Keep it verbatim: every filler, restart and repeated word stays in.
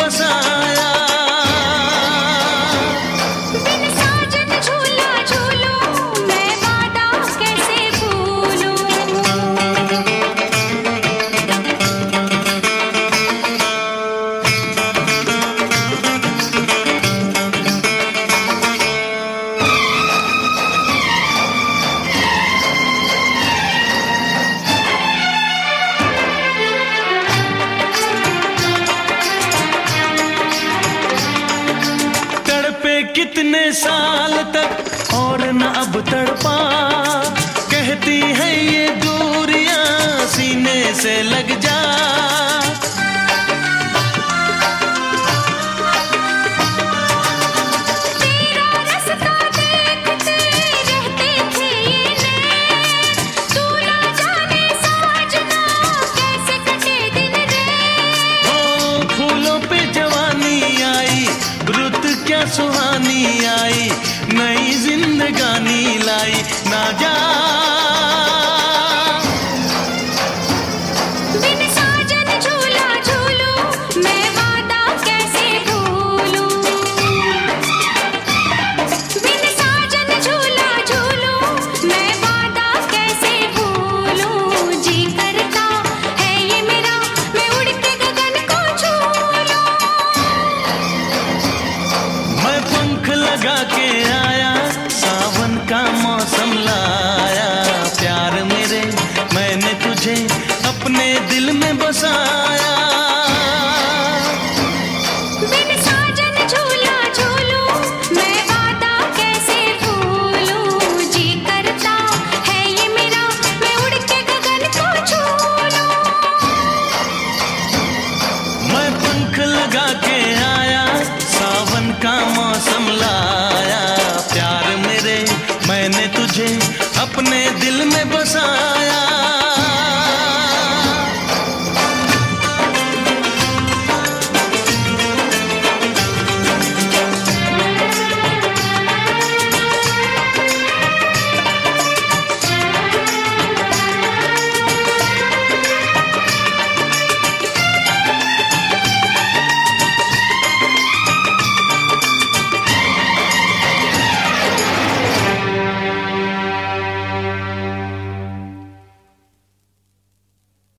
बसाया। बिन साजन झूला झूलूं मैं वादा कैसे भूलूं। कितने साल तक और न अब तड़पा, कहती है ये दूरियां सीने से लग जा। तेरा रास्ता देखते रहते थे ये नैन, तू ना जाने साजना कैसे कटे दिन रैन। ओ फूलों पे जवानी आई, रुत क्या सुहानी आई, नई जिंदगानी लाई ना जा। बिन साजन झूला झूलूं मैं वादा कैसे भूलूं। बिन साजन झूला झूलूं मैं वादा कैसे भूलूं। जी करता है ये मेरा मैं उड़ के गगन को छू लूं। मैं पंख लगा के आया, सावन का मौसम लाया, प्यार मेरे मैंने तुझे अपने दिल में बसाया।